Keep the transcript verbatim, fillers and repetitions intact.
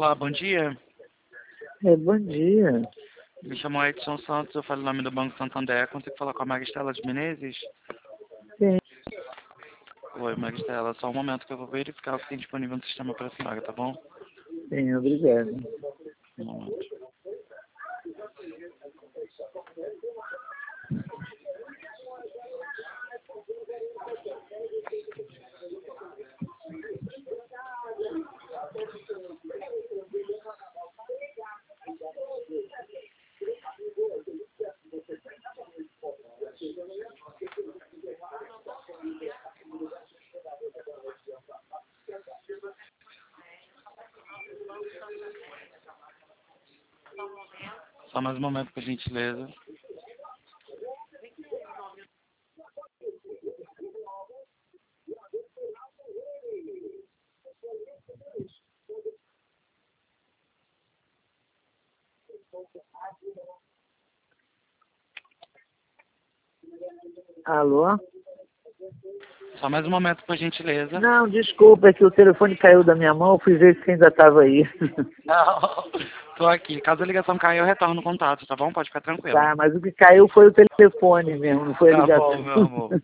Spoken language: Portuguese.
Olá, bom dia. É, bom dia. Me chamo Edson Santos, eu falo em nome do Banco Santander. Consigo falar com a Maristela de Menezes? Sim. Oi, Maristela, só um momento que eu vou verificar o que tem disponível no sistema para a senhora, tá bom? Sim, obrigado. Um momento. Só mais um momento, por gentileza. Alô? Só mais um momento, por gentileza. Não, desculpa, é que o telefone caiu da minha mão, eu fui ver se ainda estava aí. Não, tô aqui. Caso a ligação caia, eu retorno o contato, tá bom? Pode ficar tranquilo. Tá, mas o que caiu foi o telefone mesmo, não foi a Tá ligação. bom, meu amor.